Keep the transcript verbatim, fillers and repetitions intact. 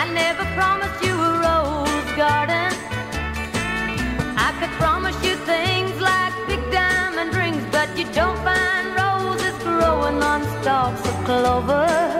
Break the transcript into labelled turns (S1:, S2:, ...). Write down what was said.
S1: I never promised you a rose garden. I could promise you things like big diamond rings, but you don't find roses growing on stalks of clover.